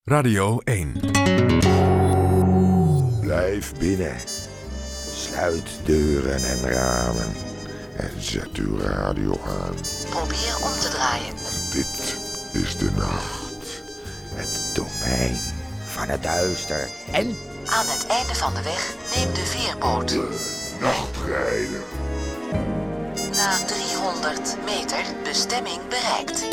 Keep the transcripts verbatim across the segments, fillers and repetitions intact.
Radio één. Blijf binnen. Sluit deuren en ramen. En zet uw radio aan. Probeer om te draaien. Dit is de nacht. Het domein van het duister. En aan het einde van de weg neem de veerboot. De nachtrijder. Na driehonderd meter bestemming bereikt.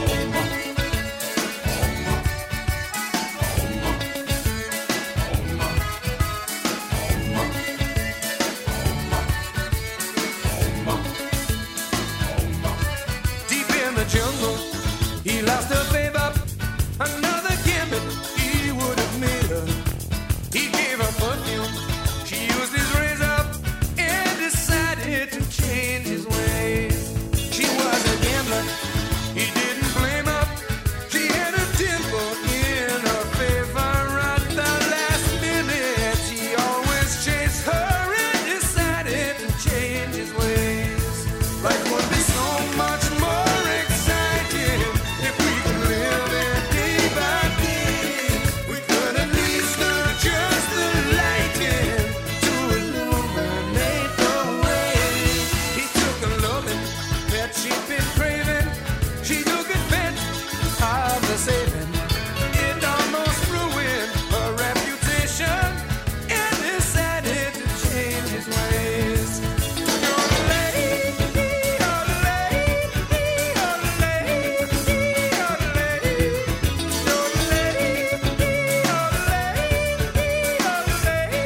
He lost her babe up, another gambit he would have made her. He gave her perfume, she used his razor and decided to change his ways. She was a gambler, he didn't blame her. She had a dimple in her favor at the last minute. He always chased her and decided to change his ways. Life would be so much more exciting if we could live it day by day. We could at least learn just the light in to illuminate the way. He took a loving that she'd been craving. She took advantage of the saving. It almost ruined her reputation and decided to change his ways. You're the lady, you're the lady, you're the lady, you're the lady, you're the lady, you're the lady, you're the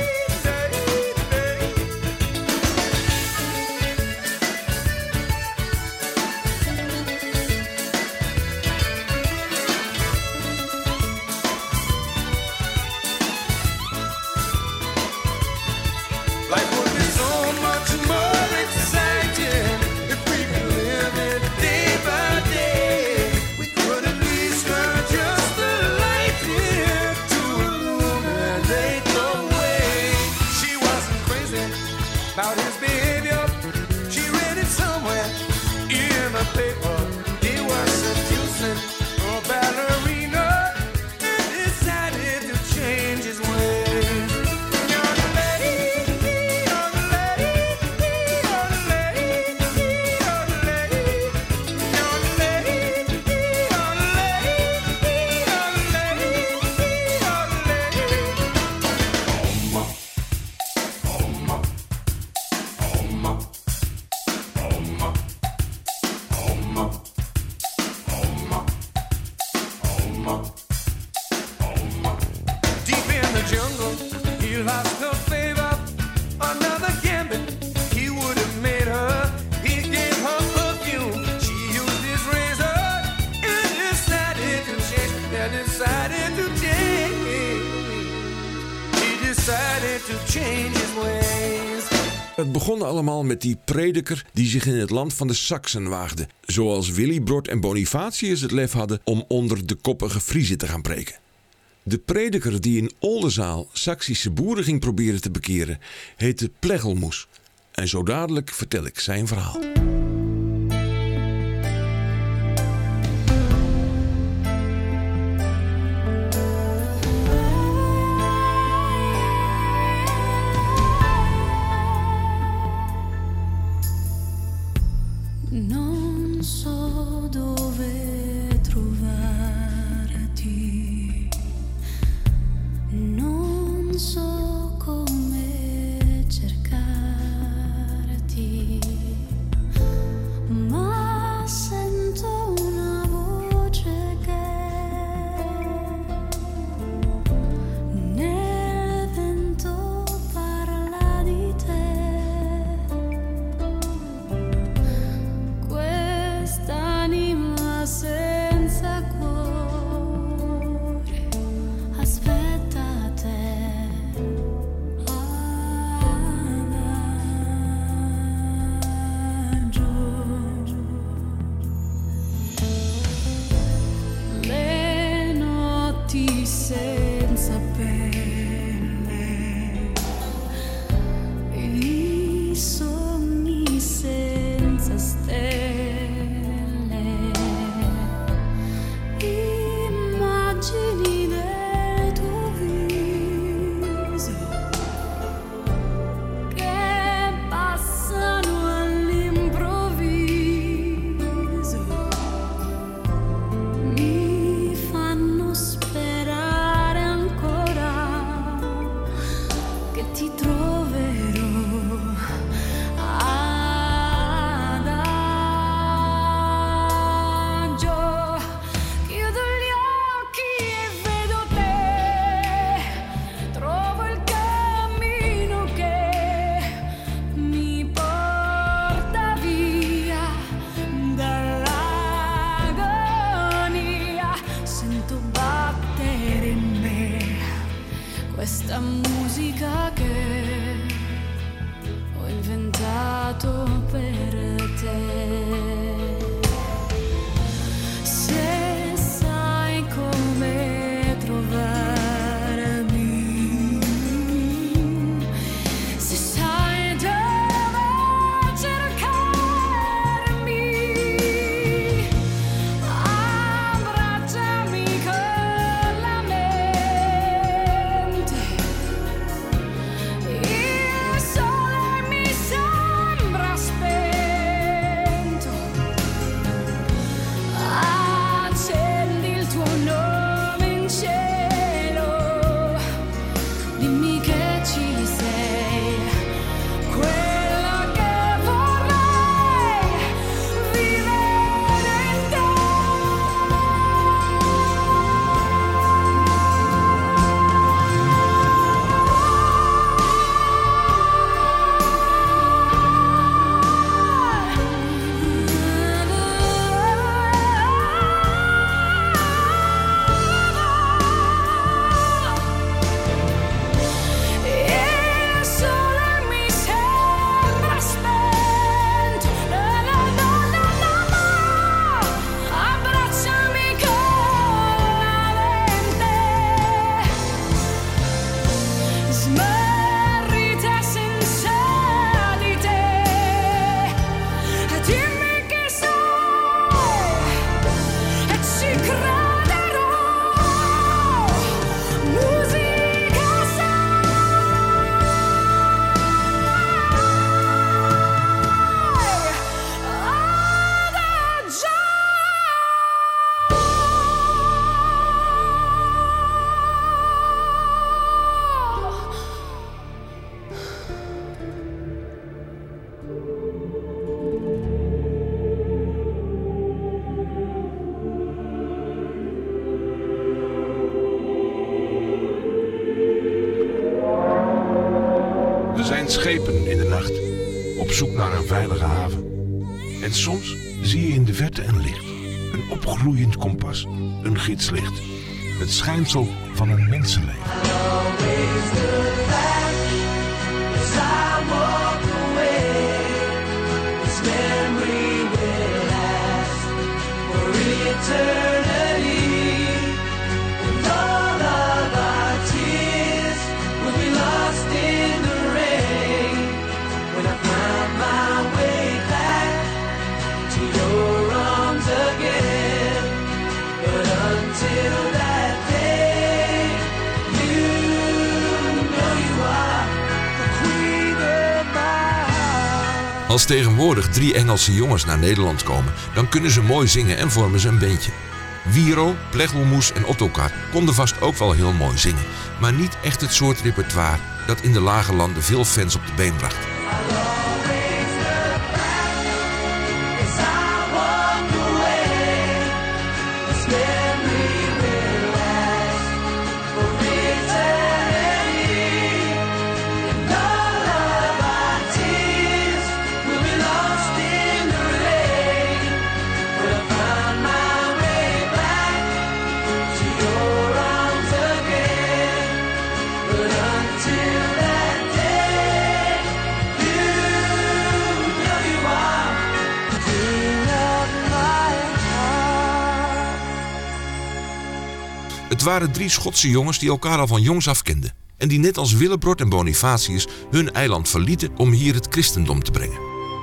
Life would be so much more exciting if we could live it day by day. We could at least learn just the light here to illuminate the way. She wasn't crazy about his behavior. She read it somewhere in a paper. He was seducing a ballerina and decided to change his ways. You're the lady, you're the lady, you're the lady, you're the lady, you're the lady, you're the lady, you're the lady, you're the Deep in the jungle, he lost her favor. Another gambit he would have made her. He gave her perfume, she used his razor and decided to change. And decided to change. He decided to change his ways. Het begon allemaal met die prediker die zich in het land van de Saksen waagde. Zoals Willibrord en Bonifatius het lef hadden om onder de koppige Friezen te gaan preken. De prediker die in Oldenzaal Saksische boeren ging proberen te bekeren, heette Plegelmoes. En zo dadelijk vertel ik zijn verhaal. Non so dove trovarti, non so come cercarti, ma sento una voce che nel vento parla di te. Quest'anima senza cuore aspetta te. Adagio. Le notti senza pelle, i sogni senza stelle, immagini del questa musica che ho inventato per te. Se sai come trovarmi, se sai dove cercarmi, abbracciami con la mente. Il sole mi sembra spento. Accendi il tuo nome in cielo, dimmi che ci sei, quello che vorrei vivere in te. Il sole mi sembra spento, no, no, no, no, no, no. Abbracciami con la mente, smarrita senza di te. Dimmi che sei e ci crederò. Musica Er zijn schepen in de nacht, op zoek naar een veilige haven. En soms zie je in de verte een licht, een opgloeiend kompas, een gidslicht. Het schijnsel van een mensenleven. Als tegenwoordig drie Engelse jongens naar Nederland komen, dan kunnen ze mooi zingen en vormen ze een beentje. Wiro, Plechelmoes en Ottokar konden vast ook wel heel mooi zingen, maar niet echt het soort repertoire dat in de lage landen veel fans op de been bracht. Het waren drie Schotse jongens die elkaar al van jongs af kenden en die net als Willebrord en Bonifatius hun eiland verlieten om hier het christendom te brengen.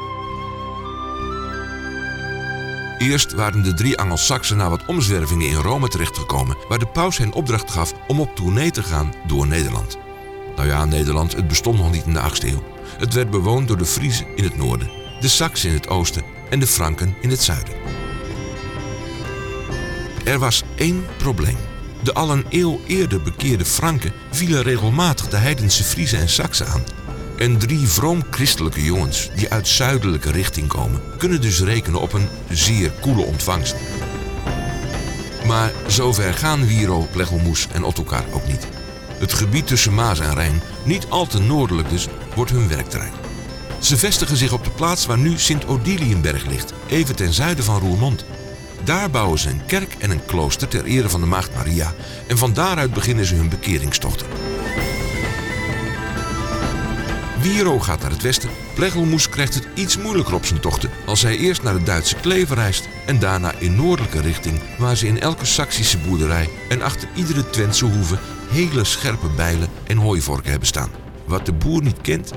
Eerst waren de drie Angelsaksen na wat omzwervingen in Rome terechtgekomen, waar de paus hen opdracht gaf om op tournee te gaan door Nederland. Nou ja, Nederland, het bestond nog niet in de achtste eeuw. Het werd bewoond door de Friezen in het noorden, de Saksen in het oosten en de Franken in het zuiden. Er was één probleem. De al een eeuw eerder bekeerde Franken vielen regelmatig de heidense Friezen en Saksen aan. En drie vroom-christelijke jongens die uit zuidelijke richting komen, kunnen dus rekenen op een zeer koele ontvangst. Maar zover gaan Wiro, Plechelmoes en Ottokar ook niet. Het gebied tussen Maas en Rijn, niet al te noordelijk dus, wordt hun werkterrein. Ze vestigen zich op de plaats waar nu Sint-Odiliënberg ligt, even ten zuiden van Roermond. Daar bouwen ze een kerk en een klooster ter ere van de Maagd Maria en van daaruit beginnen ze hun bekeringstochten. Wieroo gaat naar het westen. Plechelmoes krijgt het iets moeilijker op zijn tochten als hij eerst naar de Duitse Kleef reist en daarna in noordelijke richting, waar ze in elke Saksische boerderij en achter iedere Twentse hoeve hele scherpe bijlen en hooivorken hebben staan. Wat de boer niet kent.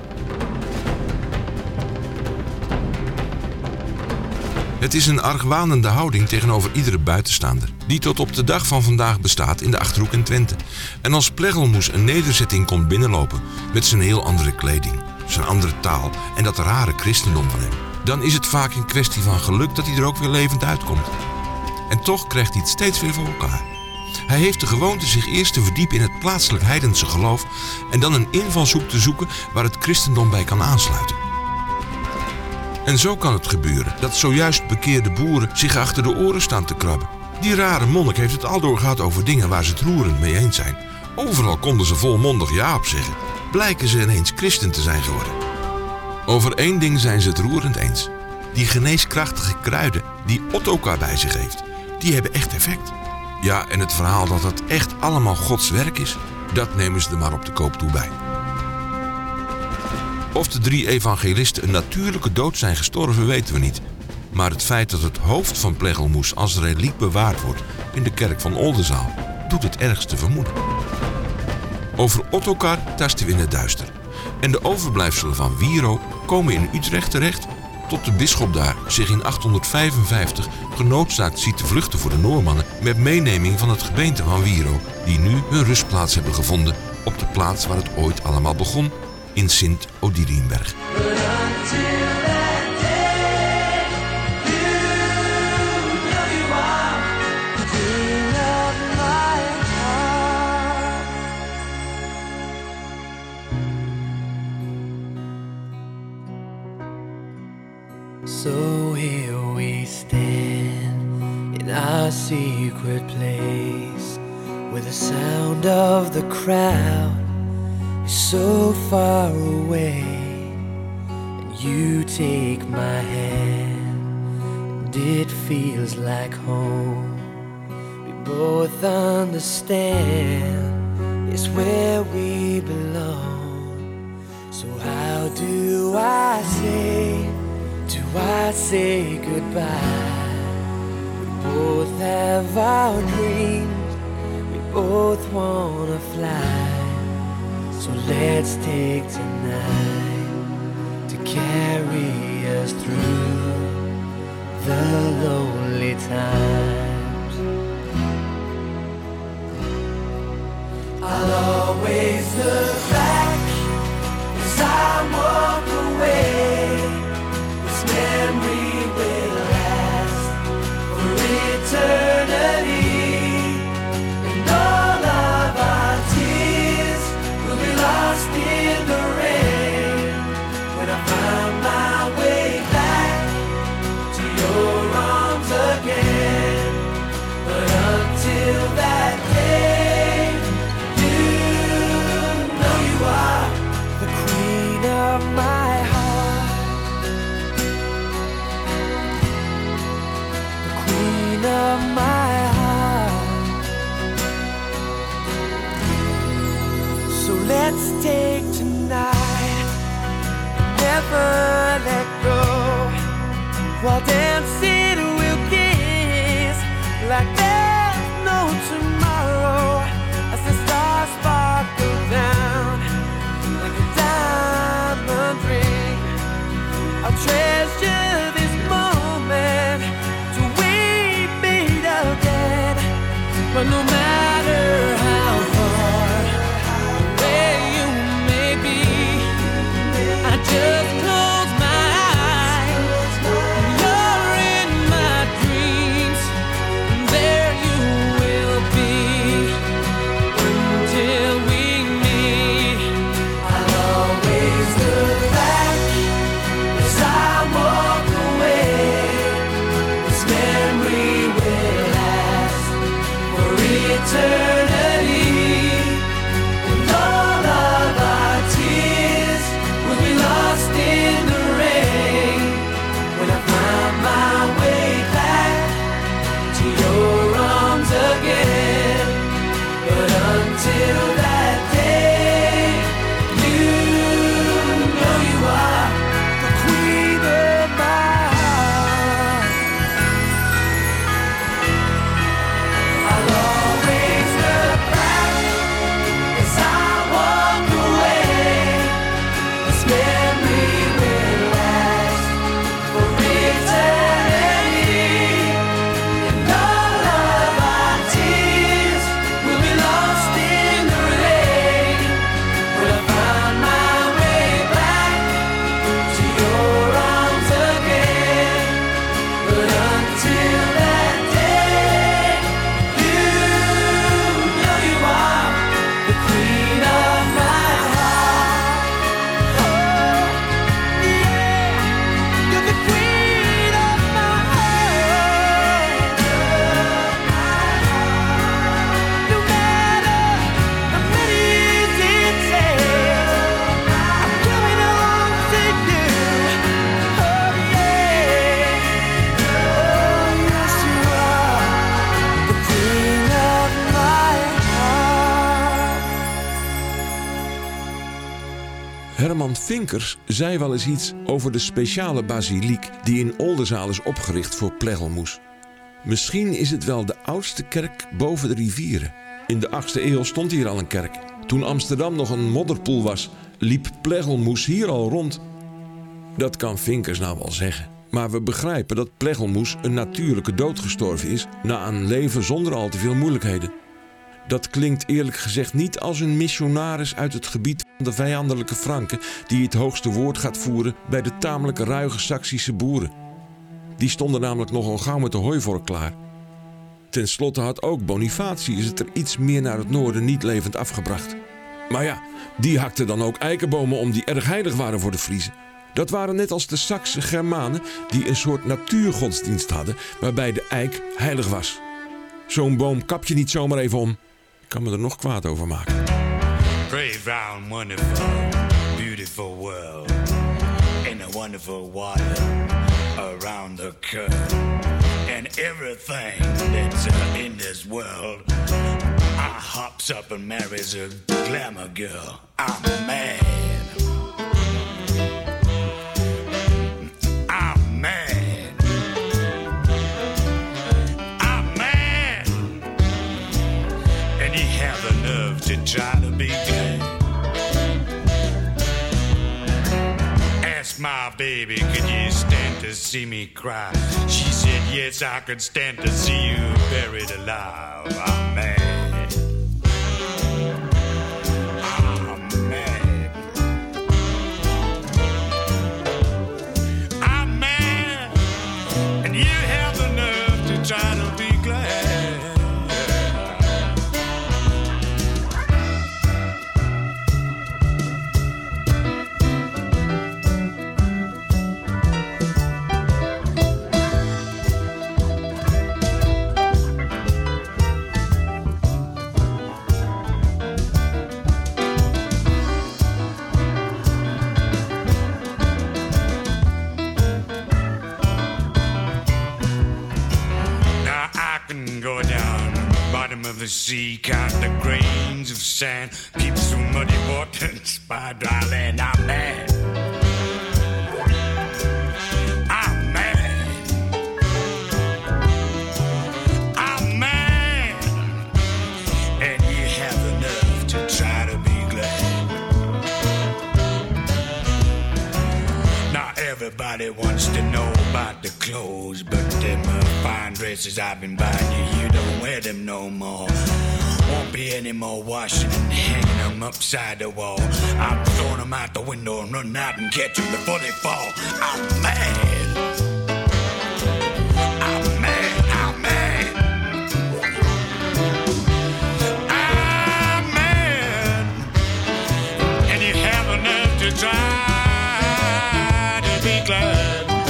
Het is een argwanende houding tegenover iedere buitenstaander, die tot op de dag van vandaag bestaat in de Achterhoek en Twente. En als Plechelmoes een nederzetting komt binnenlopen met zijn heel andere kleding, zijn andere taal en dat rare christendom van hem, dan is het vaak een kwestie van geluk dat hij er ook weer levend uitkomt. En toch krijgt hij het steeds weer voor elkaar. Hij heeft de gewoonte zich eerst te verdiepen in het plaatselijk heidense geloof en dan een invalshoek te zoeken waar het christendom bij kan aansluiten. En zo kan het gebeuren dat zojuist bekeerde boeren zich achter de oren staan te krabben. Die rare monnik heeft het aldoor gehad over dingen waar ze het roerend mee eens zijn. Overal konden ze volmondig ja op zeggen. Blijken ze ineens christen te zijn geworden. Over één ding zijn ze het roerend eens. Die geneeskrachtige kruiden die Ottokar bij zich heeft, die hebben echt effect. Ja, en het verhaal dat het echt allemaal Gods werk is, dat nemen ze er maar op de koop toe bij. Of de drie evangelisten een natuurlijke dood zijn gestorven, weten we niet. Maar het feit dat het hoofd van Plechelmoes als reliek bewaard wordt in de kerk van Oldenzaal doet het ergste vermoeden. Over Ottokar tasten we in het duister. En de overblijfselen van Wieroo komen in Utrecht terecht tot de bisschop daar zich in achthonderdvijfenvijftig genoodzaakt ziet te vluchten voor de Noormannen met meeneming van het gebeente van Wieroo, die nu hun rustplaats hebben gevonden op de plaats waar het ooit allemaal begon, in Sint-Odiliënberg. So here we stand in our secret place, where the sound of the crowd is so far away, and you take my hand and it feels like home. We both understand it's where we belong. So how do I say, do I say goodbye? We both have our dreams, we both wanna fly. So let's take tonight to carry us through the lonely times. I'll always look back as I walk away. This memory will last for eternity, and all of our tears will be lost in the rain when I find my way back to your arms again. But until that day, you know you are the queen of my heart, the queen of my heart. So let's take tonight, never let go, while dancing we'll kiss like there's no tomorrow, as the stars sparkle down like a diamond ring. I'll treasure this moment till we meet again. But no matter how far away you may be, I just close my eyes and you're in Herman Vinkers zei wel eens iets over de speciale basiliek die in Oldenzaal is opgericht voor plegelmoes. Misschien is het wel de oudste kerk boven de rivieren. In de achtste eeuw stond hier al een kerk. Toen Amsterdam nog een modderpoel was, liep plegelmoes hier al rond. Dat kan Vinkers nou wel zeggen. Maar we begrijpen dat plegelmoes een natuurlijke dood gestorven is na een leven zonder al te veel moeilijkheden. Dat klinkt eerlijk gezegd niet als een missionaris uit het gebied van de vijandelijke Franken die het hoogste woord gaat voeren bij de tamelijk ruige Saksische boeren. Die stonden namelijk nogal gauw met de hooivork klaar. Ten slotte had ook Bonifatius het er iets meer naar het noorden niet levend afgebracht. Maar ja, die hakte dan ook eikenbomen om die erg heilig waren voor de Friezen. Dat waren net als de Sakse Germanen die een soort natuurgodsdienst hadden waarbij de eik heilig was. Zo'n boom kap je niet zomaar even om. Ik kan me er nog kwaad over maken. Praise round, wonderful, beautiful world. In a wonderful water around the curve. And everything that's uh, in this world, I hops up and marries a glamour girl. I'm mad. I'm mad. I'm mad. And he have the nerve to try to be glad. Ask my baby, could you stand to see me cry? She said, yes, I could stand to see you buried alive. I'm mad. I'm mad. I'm mad. And you have the nerve to try to be glad. Go down the bottom of the sea, count the grains of sand, peep through muddy water and spy dry land. I'm mad. I'm mad. I'm mad. And you have the nerve to try to be glad. Now everybody wants to know about the clothes, but them uh, fine dresses I've been buying you, you don't wear them no more. Won't be any more washing and hanging them upside the wall. I'm throwing them out the window and run out and catch them before they fall. I'm mad. I'm mad. I'm mad. I'm mad. And you have the nerve to try to be glad.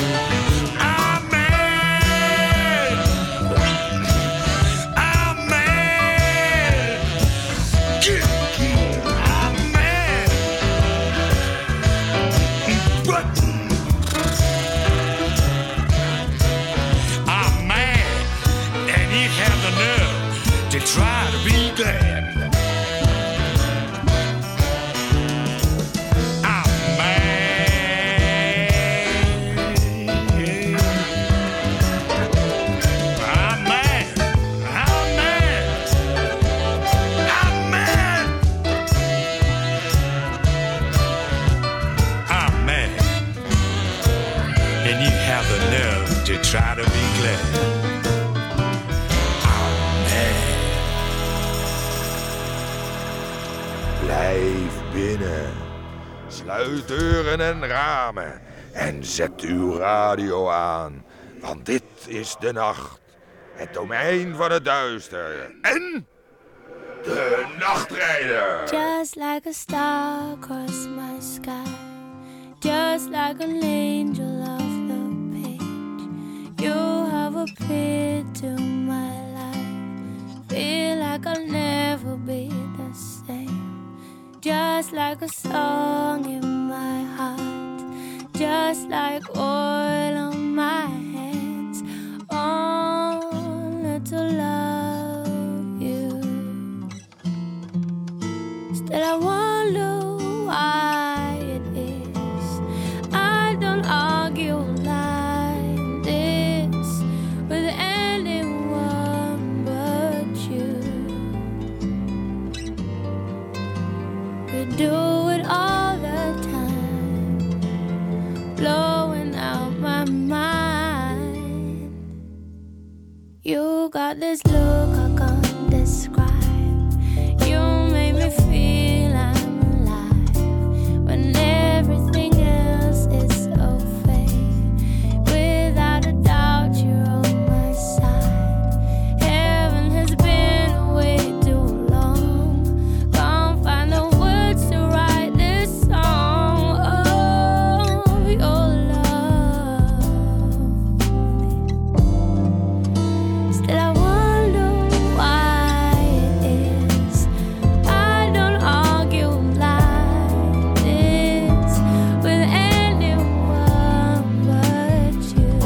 Try to be glad. I'm mad. I'm mad. I'm mad. I'm mad. I'm mad. And you have the nerve to try to be glad. Blijf binnen. Sluit deuren en ramen. En zet uw radio aan. Want dit is de nacht. Het domein van het duister. En... de nachtrijder. Just like a star across my sky. Just like an angel off the page. You have appeared to my life. Feel like I'll never be the same. Just like a song in my heart. Just like oil on my hands. Only to love you. Still I wonder why you We do it all the time, blowing out my mind. You got this look I can't describe. You make me feel I'm alive when everything else is so fake. Without a doubt, you're on my side. Heaven has been away too long. Can't find the words to write this song of your love. Still, I wonder why it is I don't argue like this with anyone but you.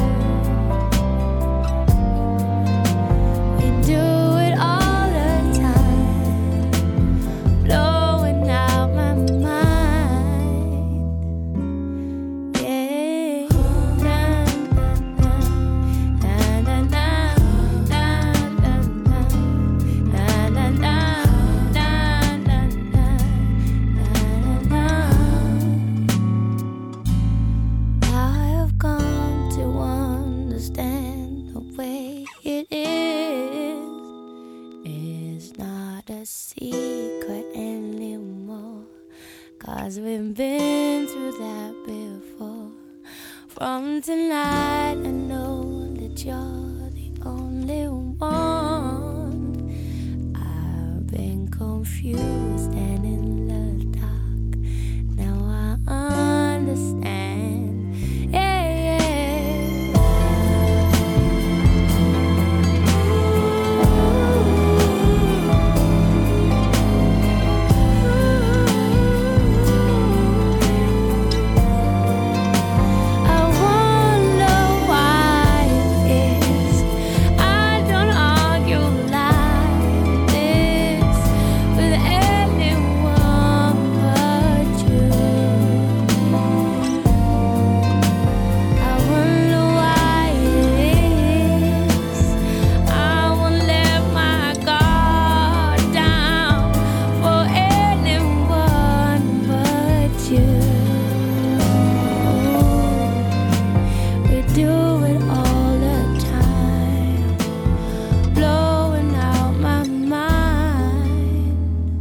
We do it all the time, blowing out my mind. Yeah. Na, na, na, na, na, na, na, na, na, na, na, na, na, na. I have come to understand the way it is. It's not a secret anymore, 'cause we've been through that before. From tonight I know that you're the only one. I've been confused and in the dark. Now I understand. Yeah, yeah. I wonder why it is I don't argue like this with anyone but you. I wonder why it is I won't let my guard down for anyone but you. We do it all the time, blowing out my mind.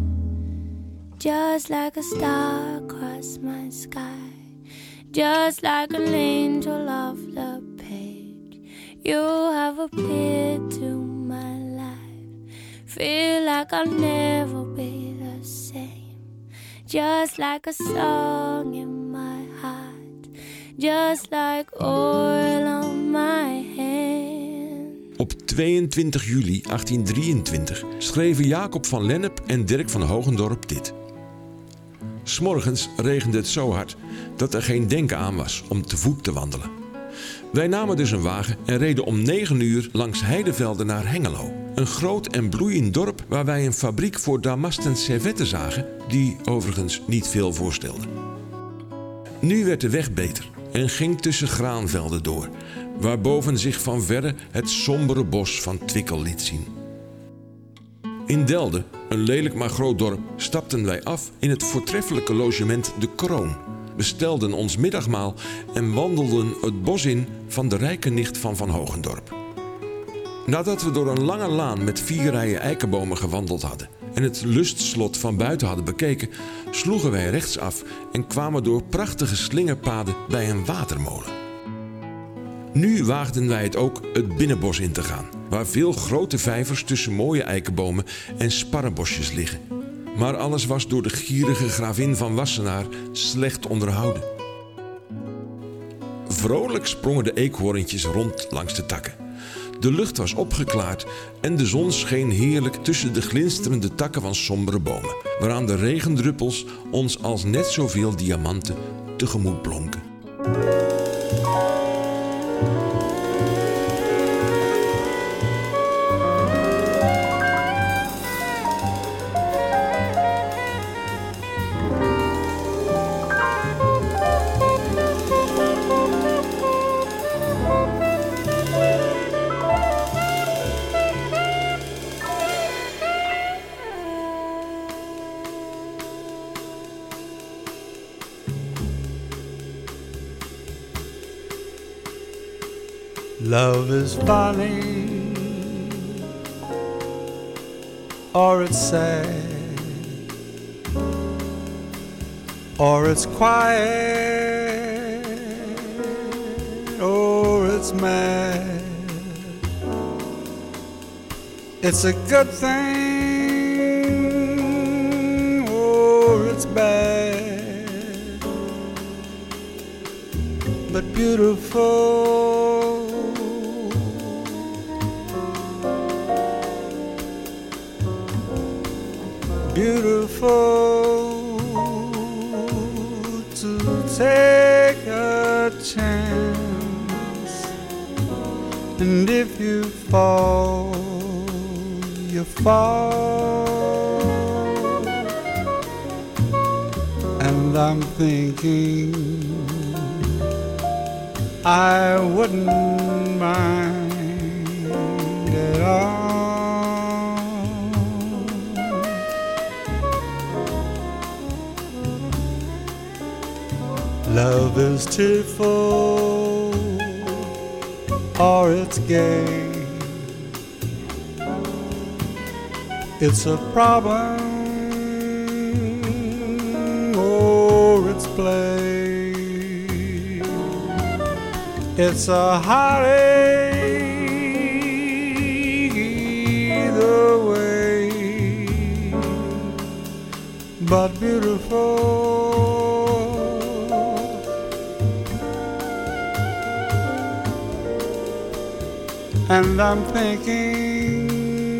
Just like a star across my sky, just like an angel off the page. You have appeared to my life. Feel like I'll never be the same. Just like a song in my heart, just like oil on my hand. Op tweeëntwintig juli achttiendrieëntwintig schreven Jacob van Lennep en Dirk van Hogendorp dit. 'S Morgens regende het zo hard dat er geen denken aan was om te voet te wandelen. Wij namen dus een wagen en reden om negen uur langs heidevelden naar Hengelo. Een groot en bloeiend dorp waar wij een fabriek voor damasten servetten zagen, die overigens niet veel voorstelde. Nu werd de weg beter en ging tussen graanvelden door, waarboven zich van verre het sombere bos van Twickel liet zien. In Delden, een lelijk maar groot dorp, stapten wij af in het voortreffelijke logement De Kroon, bestelden ons middagmaal en wandelden het bos in van de rijke nicht van Van Hogendorp. Nadat we door een lange laan met vier rijen eikenbomen gewandeld hadden en het lustslot van buiten hadden bekeken, sloegen wij rechtsaf en kwamen door prachtige slingerpaden bij een watermolen. Nu waagden wij het ook het binnenbos in te gaan, waar veel grote vijvers tussen mooie eikenbomen en sparrenbosjes liggen. Maar alles was door de gierige gravin van Wassenaar slecht onderhouden. Vrolijk sprongen de eekhoorntjes rond langs de takken. De lucht was opgeklaard en de zon scheen heerlijk tussen de glinsterende takken van sombere bomen, waaraan de regendruppels ons als net zoveel diamanten tegemoet blonken. Love is funny, or it's sad, or it's quiet, or it's mad. It's a good thing, or it's bad, but beautiful. Beautiful to take a chance, and if you fall, you fall. And I'm thinking I wouldn't mind at all. Love is tearful, or it's gay. It's a problem, or it's play. It's a heartache either way, but beautiful. And I'm thinking,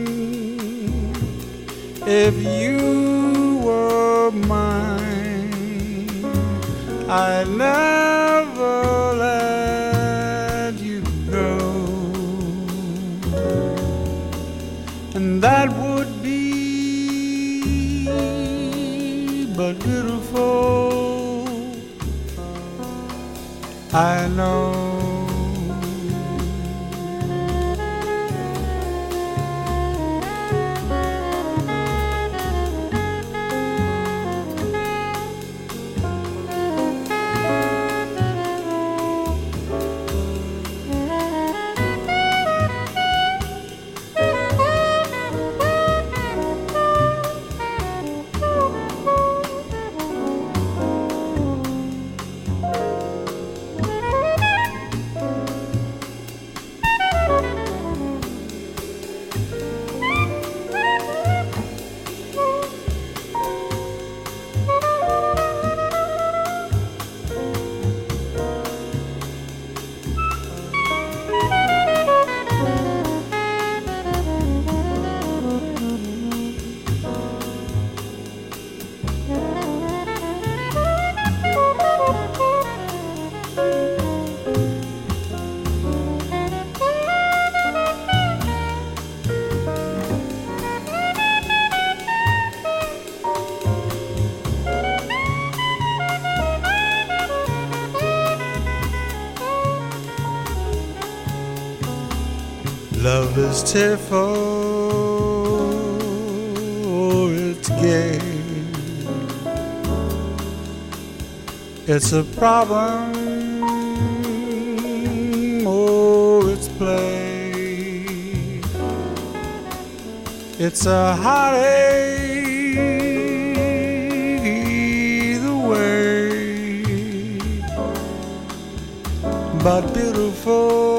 if you were mine, I'd never let you go. And that would be but beautiful, I know. Love is tearful, or it's gay. It's a problem, or it's play. It's a heartache either way, but beautiful.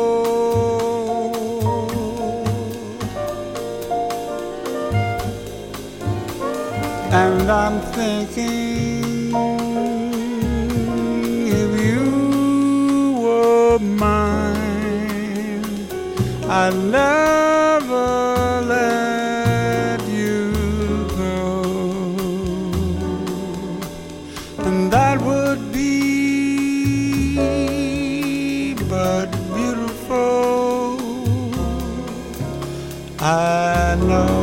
And I'm thinking, if you were mine, I'd never let you go. And that would be but beautiful, I know.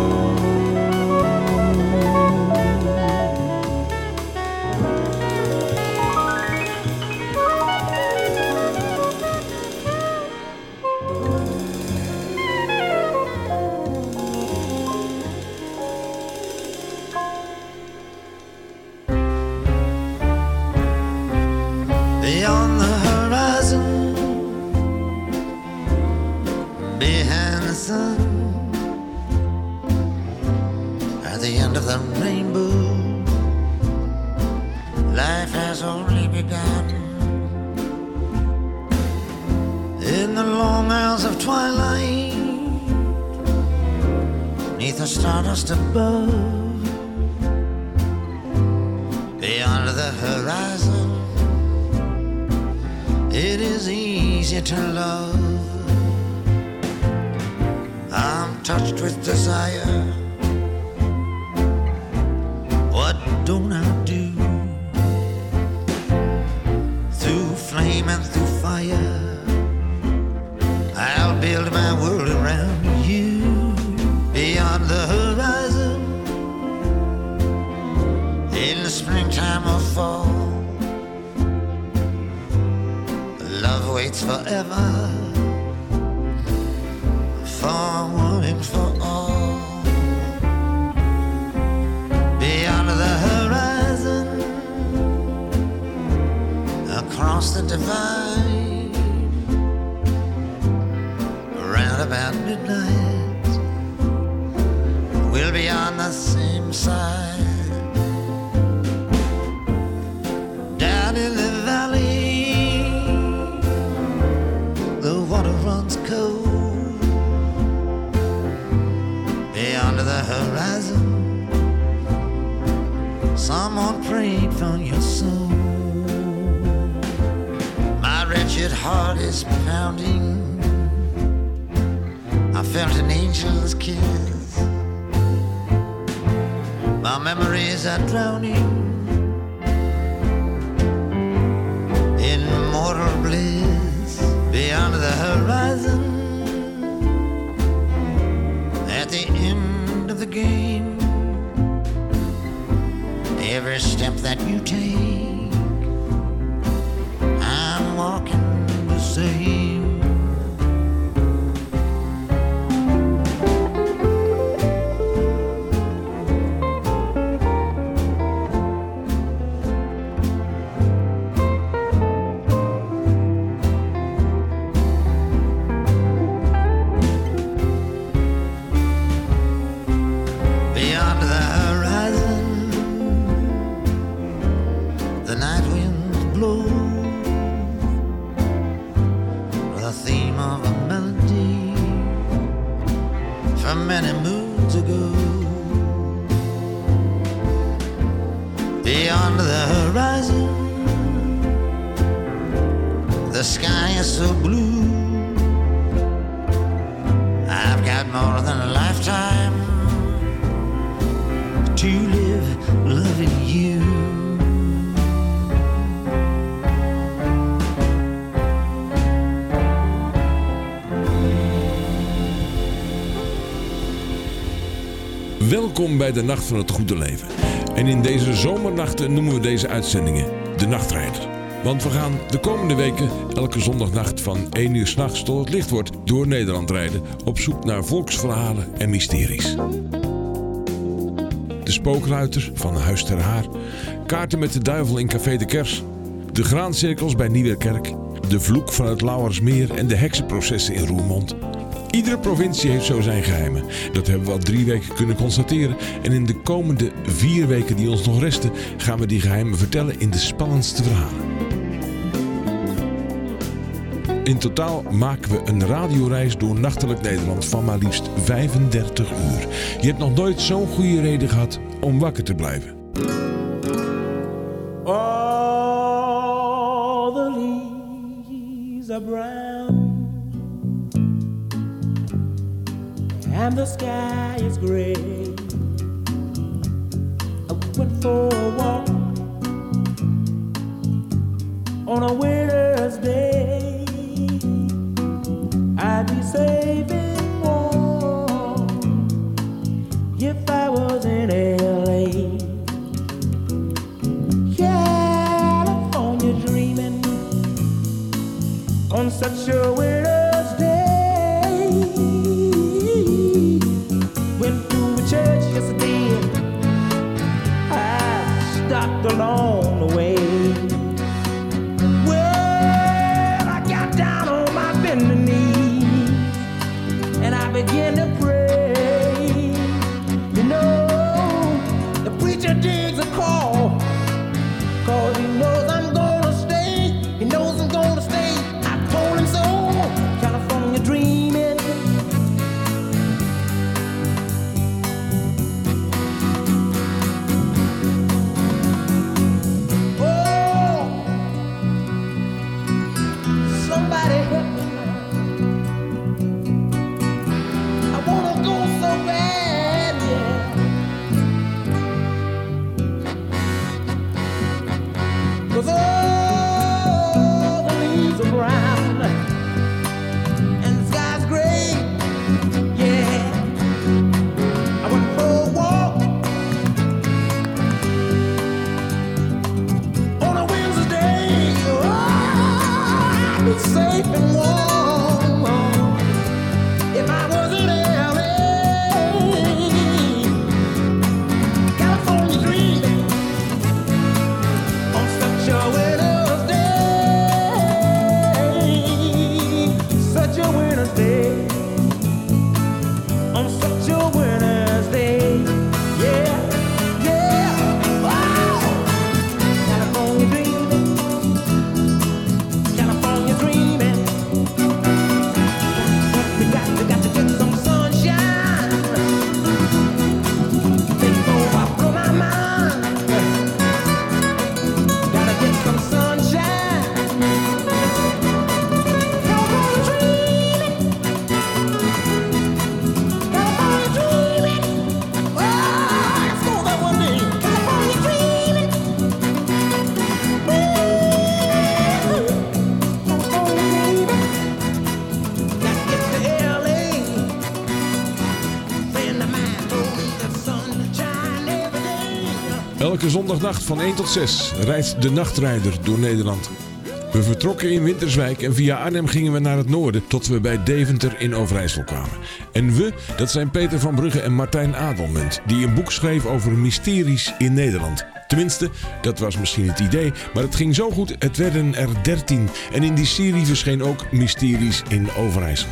horizon, at the end of the rainbow, life has only begun. In the long hours of twilight, neath the stardust above, beyond the horizon, it is easy to love. I'm touched with desire. What don't I do? Through flame and through fire, I'll build my world around you. Beyond the horizon, in the springtime or fall, love waits forever, for one and for all. Beyond the horizon, across the divide, around about midnight, we'll be on the same side. Down in the valley, the water runs cold. Beyond the horizon, someone prayed for your soul. My wretched heart is pounding. I felt an angel's kiss. My memories are drowning in mortal bliss. Beyond the horizon, at the end of the game, every step that you take, I'm walking the same. Beyond the horizon, the sky is so blue. I've got more than a lifetime to live loving you. Welkom bij de Nacht van het Goede Leven. En in deze zomernachten noemen we deze uitzendingen de Nachtrijder. Want we gaan de komende weken elke zondagnacht van één uur 's nachts tot het licht wordt door Nederland rijden op zoek naar volksverhalen en mysteries. De spookruiter van Huis ter Haar, kaarten met de duivel in Café de Kers, de graancirkels bij Nieuwerkerk, de vloek van het Lauwersmeer en de heksenprocessen in Roermond. Iedere provincie heeft zo zijn geheimen. Dat hebben we al drie weken kunnen constateren. En in de komende vier weken die ons nog resten, gaan we die geheimen vertellen in de spannendste verhalen. In totaal maken we een radioreis door nachtelijk Nederland van maar liefst vijfendertig uur. Je hebt nog nooit zo'n goede reden gehad om wakker te blijven. All the leaves are brown and the sky is gray. I went for a walk on a winter's day. I'd be safe and warm if I was in L A. California dreaming on such a winter's day. Went to a church yesterday, I stopped along the way. Well, I got down on my bending knees and I began 'cause all the leaves are brown and the sky's gray. Yeah, I went for a walk on a Wednesday. Oh, I'd be safe and warm if I was in L A. California dreaming on such a winter's day, such a winter's day, on such a winter's day. Yeah, yeah, wow. California dreaming, California dreaming. We got, we got to get some sunshine before I blow my mind. Gotta get some sunshine. California dreaming, California dreaming. Oh, let's go that one day. California dreaming. Woo. California dreaming. Got to get to L A. Friend of mine told me the sunshine every day. Elke zondagnacht van één tot zes rijdt de nachtrijder door Nederland. We vertrokken in Winterswijk en via Arnhem gingen we naar het noorden tot we bij Deventer in Overijssel kwamen. En we, dat zijn Peter van Brugge en Martijn Adelmunt, die een boek schreef over mysteries in Nederland. Tenminste, dat was misschien het idee, maar het ging zo goed, het werden er dertien. En in die serie verscheen ook Mysteries in Overijssel.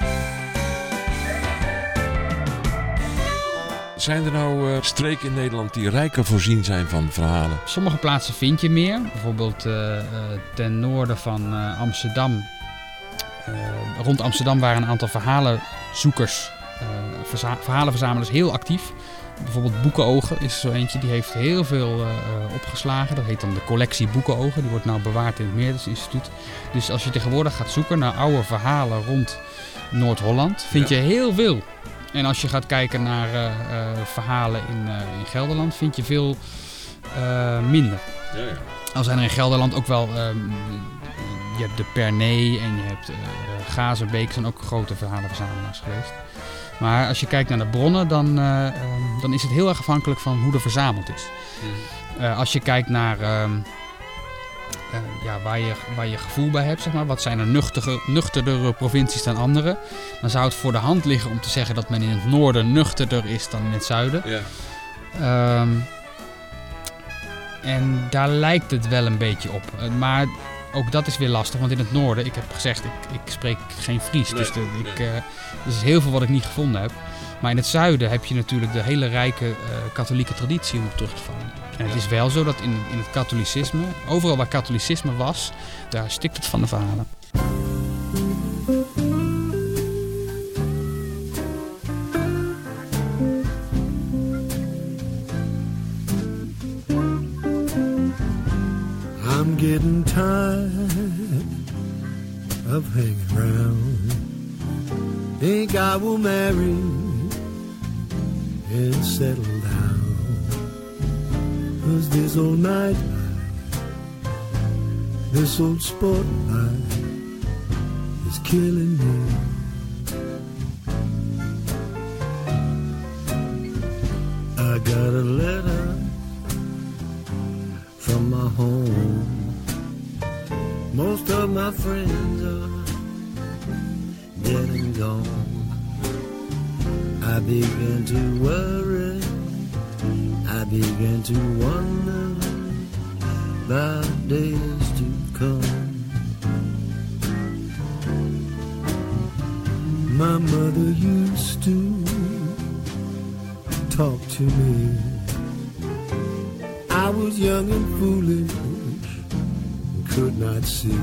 Zijn er nou uh, streken in Nederland die rijker voorzien zijn van verhalen? Sommige plaatsen vind je meer. Bijvoorbeeld uh, uh, ten noorden van uh, Amsterdam. Uh, rond Amsterdam waren een aantal verhalenzoekers, uh, verza- verhalenverzamelaars heel actief. Bijvoorbeeld Boekenogen is zo eentje, die heeft heel veel uh, opgeslagen. Dat heet dan de collectie Boekenogen. Die wordt nou bewaard in het Meerders Instituut. Dus als je tegenwoordig gaat zoeken naar oude verhalen rond Noord-Holland, vind Ja. je heel veel. En als je gaat kijken naar uh, uh, verhalen in, uh, in Gelderland, vind je veel uh, minder. Ja, ja. Al zijn er in Gelderland ook wel, um, je hebt de Pernee en je hebt uh, Gazenbeek, zijn ook grote verhalenverzamelaars geweest. Maar als je kijkt naar de bronnen, dan, uh, um, dan is het heel erg afhankelijk van hoe er verzameld is. Mm. Uh, als je kijkt naar um, uh, ja, waar, je, waar je gevoel bij hebt, zeg maar, wat zijn er nuchtere, nuchterdere provincies dan andere, dan zou het voor de hand liggen om te zeggen dat men in het noorden nuchterder is dan in het zuiden. Ja. Um, en daar lijkt het wel een beetje op. Uh, maar ook dat is weer lastig, want in het noorden, ik heb gezegd, ik, ik spreek geen Fries. Nee, dus de, nee. ik, uh, er is heel veel wat ik niet gevonden heb. Maar in het zuiden heb je natuurlijk de hele rijke uh, katholieke traditie om op terug te vallen. En het is wel zo dat in, in het katholicisme, overal waar katholicisme was, daar stikt het van de verhalen. I'm getting tired of hanging around. Think I will marry and settle down. 'Cause this old night life, this old sport life is killing me. I got a letter from my home. Most of my friends are dead and gone. I began to worry, I began to wonder about days to come. My mother used to talk to me. I was young and foolish, could not see.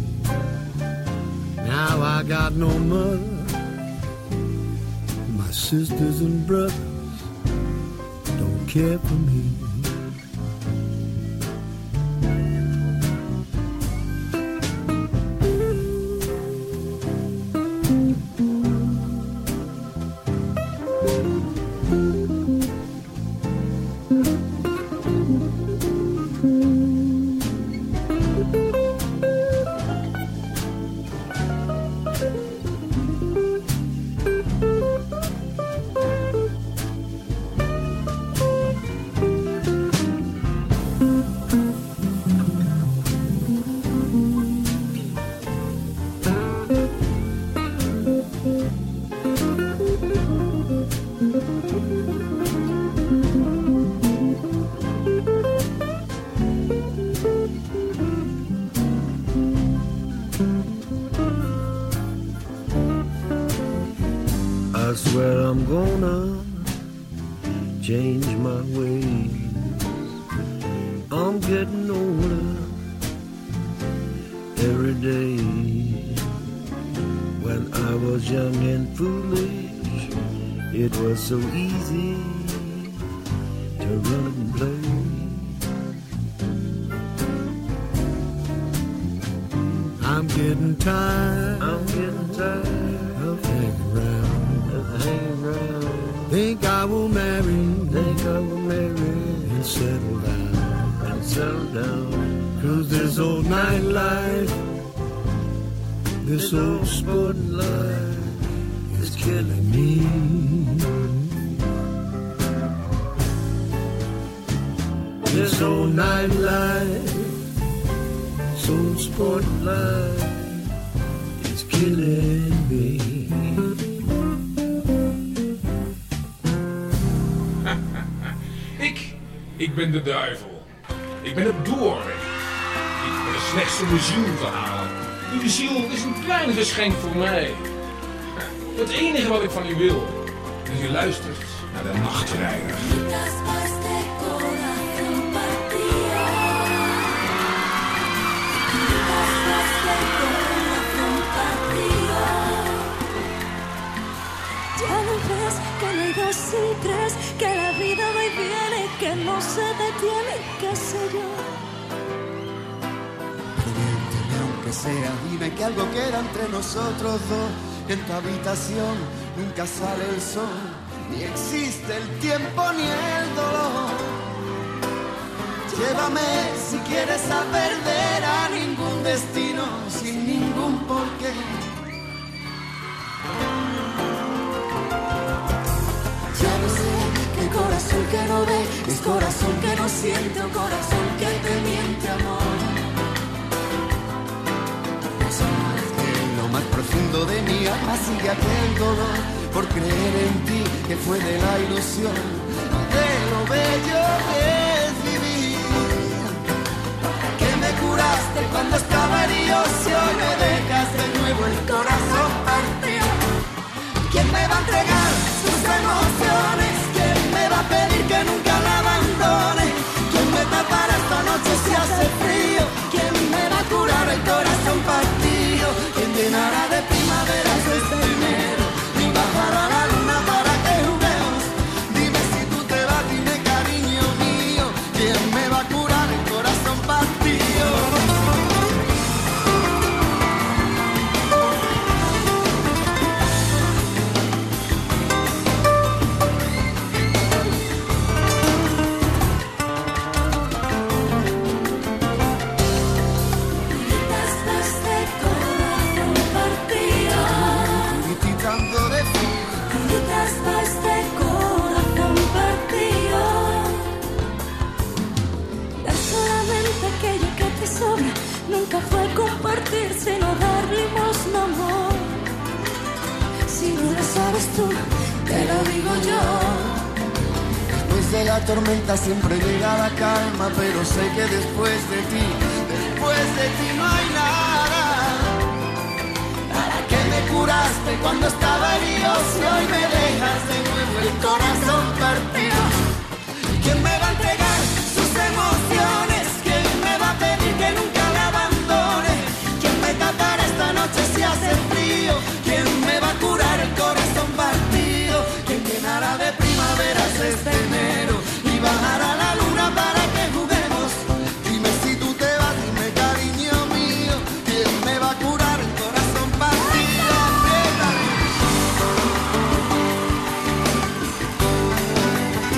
Now I got no mother, my sisters and brothers don't care for me. where I'm gonna change my ways. I'm getting older every day. When I was young and foolish, it was so easy to run and play. I'm getting tired, I'm getting tired of hanging around, of hanging around. Think I will marry, think I will marry and settle down, and settle down. 'Cause this old nightlife, this old sporting life is killing me. This old nightlife, this old sporting life is killing me. ik, ik ben de duivel. Ik ben het doorweg. Ik ben de slechtste om de ziel te halen. Uw ziel is een klein geschenk voor mij. Het enige wat ik van u wil, is u luistert naar de nachtrijder. Ya no ves que no hay dos y tres, que la vida va y viene, que no se detiene, qué sé yo. Prométeme aunque sea, dime que algo queda entre nosotros dos, que en tu habitación nunca sale el sol, ni existe el tiempo ni el dolor. Llévame si quieres a perder a ningún destino, sin ningún porqué. Ya no sé qué corazón que no ve, es corazón que no siente o corazón que te miente, amor. No sabes que en lo más profundo de mi alma sigue aquel dolor por creer en ti, que fue de la ilusión de lo bello que es vivir. Que me curaste cuando estaba herido, si hoy me dejas de nuevo el corazón partido. ¿Quién me va a entregar sus emociones? ¿Quién me va a pedir que nunca la abandone? ¿Quién me tapará esta noche si hace frío? ¿Quién me va a curar el corazón partido? ¿Quién llenará de primaveras este enero y bajará la luna para que juguemos? Dime si tú te vas, dime cariño mío, ¿quién me va a curar el corazón partido? Nunca fue compartir, sino dar limosna, amor. Si no lo sabes tú, te lo digo yo. Después de la tormenta siempre llega la calma, pero sé que después de ti, después de ti no hay nada. ¿Para qué me curaste cuando estaba herido, si hoy me dejas de nuevo el corazón partido? ¿Quién me va a entregar sus emociones? ¿Quién me va a pedir que nunca la abandone? ¿Quién me tapará esta noche si hace frío? ¿Quién me va a curar el corazón partido? ¿Quién llenará de primaveras este enero y bajará la luna para que juguemos? Dime si tú te vas, dime cariño mío, ¿quién me va a curar el corazón partido? Apriétame.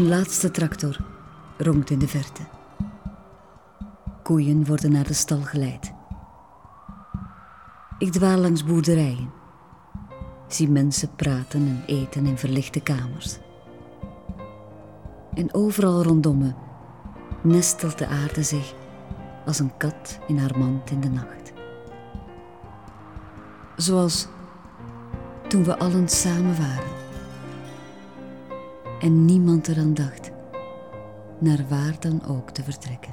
Een laatste tractor ronkt in de verte. Koeien worden naar de stal geleid. Ik dwaal langs boerderijen. Zie mensen praten en eten in verlichte kamers. En overal rondom me nestelt de aarde zich als een kat in haar mand in de nacht. Zoals toen we allen samen waren. En niemand eraan dacht naar waar dan ook te vertrekken.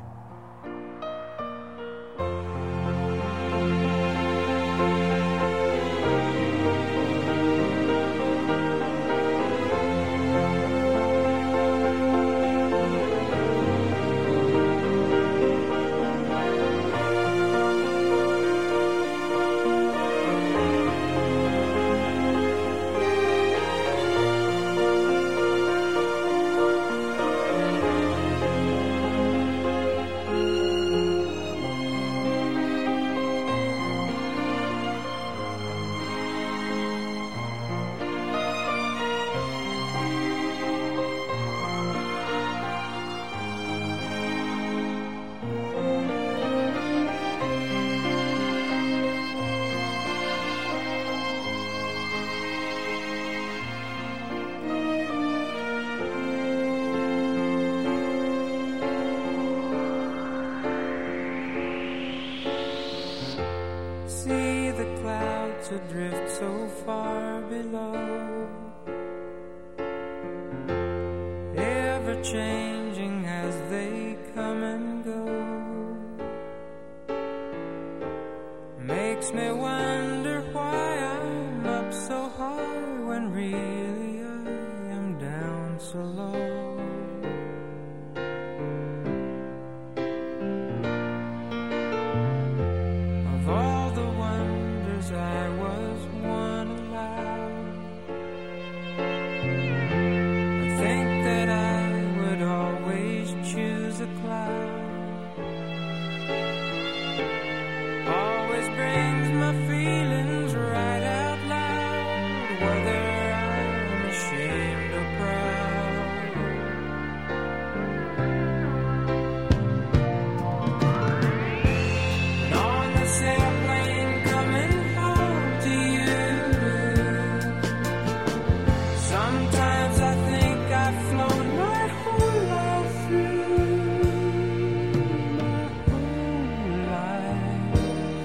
Adrift so far below, ever changing as they come and go, makes me wonder why I'm up so high when really I am down so low. Of all the wonders I was one allowed, I think that I would always choose a cloud. Always brings my feelings right out loud, whether I'm ashamed or proud. And on this airplane coming home to you, sometimes I think I've flown my whole life through, my whole life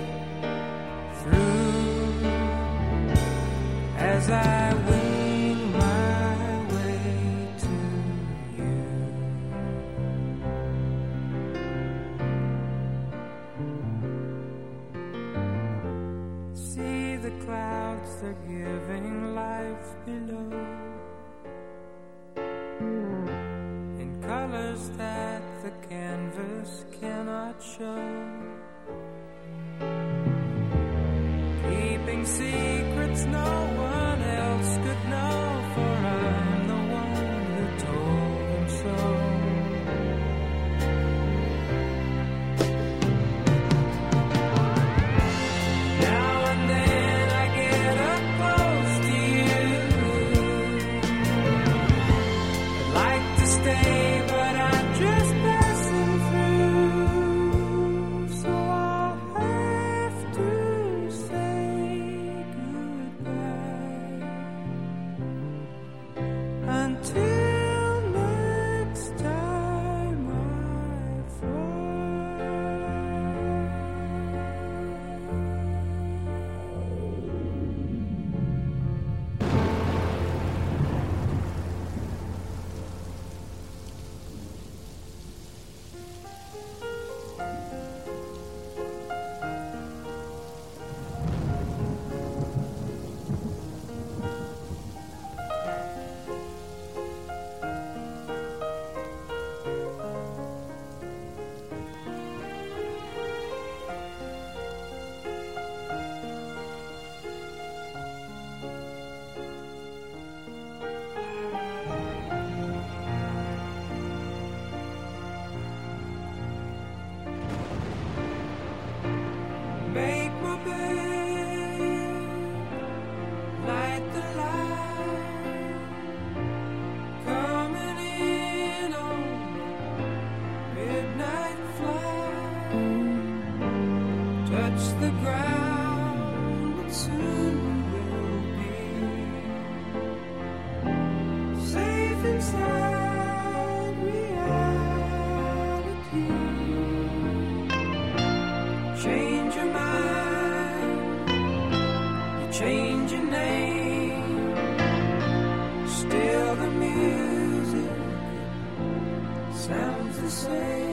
through, as I wing my way to you. See the clouds, they're giving life below, in colors that the canvas cannot show, keeping secrets no one else could know, for I'm the one who told them so. Now and then I get up close to you, I'd like to stay, but I'm just passing through, so I'll have to say goodbye. change your name, still the music sounds the same.